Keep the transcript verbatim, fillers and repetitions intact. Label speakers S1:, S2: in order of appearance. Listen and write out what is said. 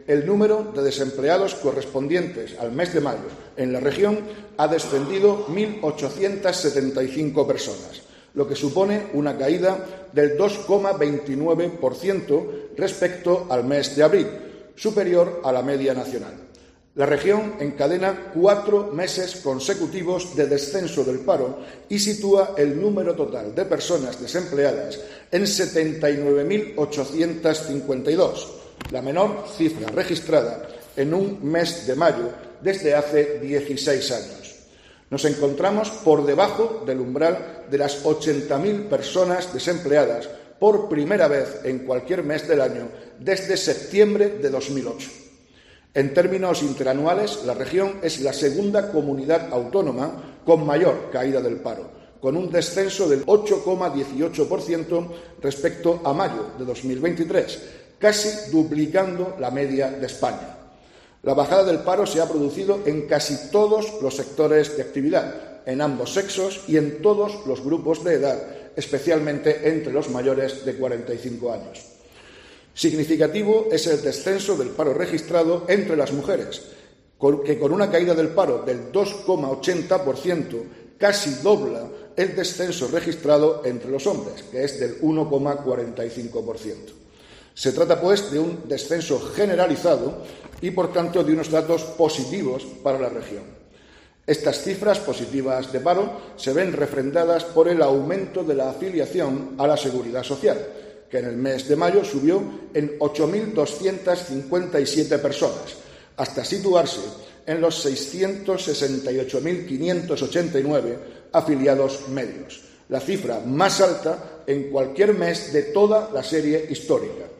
S1: El número de desempleados correspondientes al mes de mayo en la región ha descendido mil ochocientas setenta y cinco personas, lo que supone una caída del dos coma veintinueve por ciento respecto al mes de abril, superior a la media nacional. La región encadena cuatro meses consecutivos de descenso del paro y sitúa el número total de personas desempleadas en setenta y nueve mil ochocientas cincuenta y dos, la menor cifra registrada en un mes de mayo desde hace dieciséis años. Nos encontramos por debajo del umbral de las ochenta mil personas desempleadas por primera vez en cualquier mes del año desde septiembre de dos mil ocho. En términos interanuales, la región es la segunda comunidad autónoma con mayor caída del paro, con un descenso del ocho coma dieciocho por ciento respecto a mayo de dos mil veintitrés, casi duplicando la media de España. La bajada del paro se ha producido en casi todos los sectores de actividad, en ambos sexos y en todos los grupos de edad, especialmente entre los mayores de cuarenta y cinco años. Significativo es el descenso del paro registrado entre las mujeres, que con una caída del paro del dos coma ochenta por ciento casi dobla el descenso registrado entre los hombres, que es del uno coma cuarenta y cinco por ciento. Se trata, pues, de un descenso generalizado y, por tanto, de unos datos positivos para la región. Estas cifras positivas de paro se ven refrendadas por el aumento de la afiliación a la Seguridad Social, que en el mes de mayo subió en ocho mil doscientas cincuenta y siete personas, hasta situarse en los seiscientos sesenta y ocho mil quinientos ochenta y nueve afiliados medios, la cifra más alta en cualquier mes de toda la serie histórica,